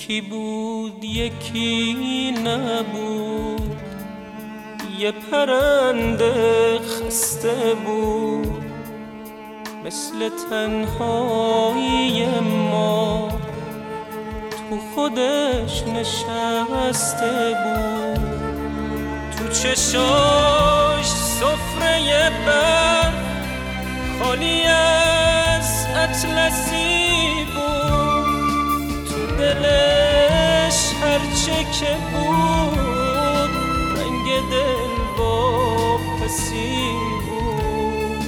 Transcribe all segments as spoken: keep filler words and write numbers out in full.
یکی بود یکی نبود، یه پرنده خسته بود مثل تنهایی ما، تو خودش نشسته بود. تو چشاش سفره برف خالی از اطلسی بود، تو دلش هرچه که بود رنگ دل واپسی بود.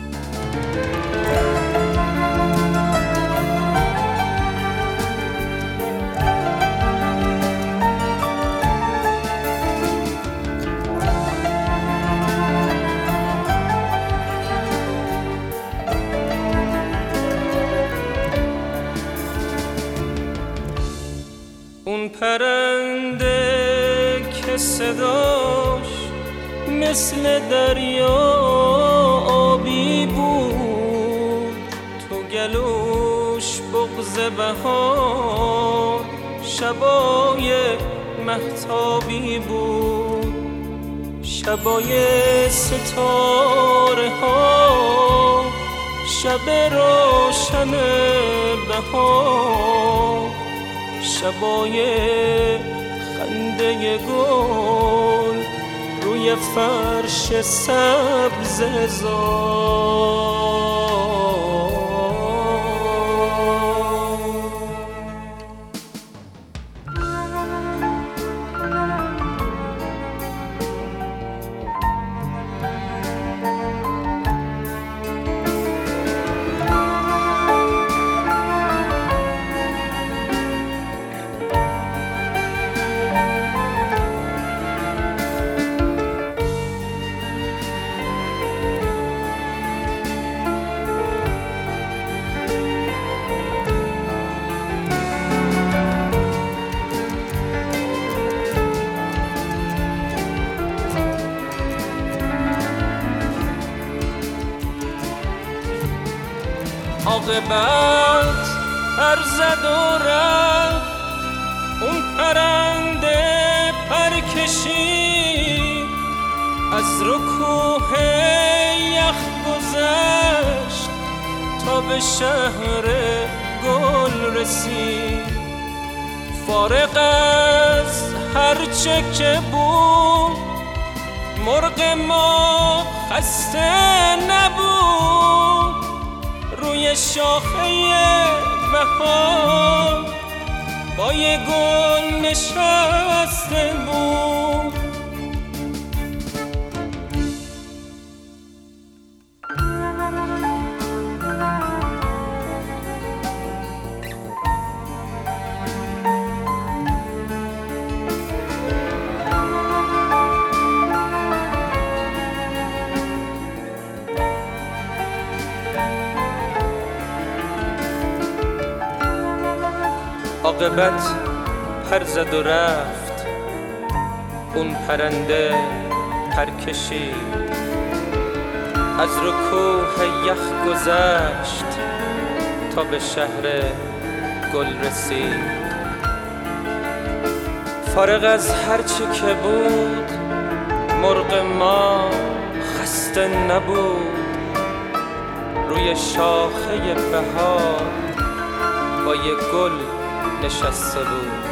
اون پرنده که صداش مثل دریا آبی بود، تو گلوش بغض بهار شبای مهتابی بود، شبای ستاره ها شب روشن بهار، شبای خنده گل روی فرش سبز زار. عاقبت پر زد و رفت، اون پرنده پر کشید، از رکوه یخ گذشت تا به شهر گل رسید. فارغ از هرچه که بود مرغ ما خسته نبود، روی شاخه بهار با یه گل نشسته بود. عاقبت پر زد و رفت، اون پرنده پر کشید، از رکوه یخ گذشت تا به شهر گل رسید. فارغ از هرچه که بود مرغ ما خسته نبود، روی شاخه بهار با یک گل نشسته بود.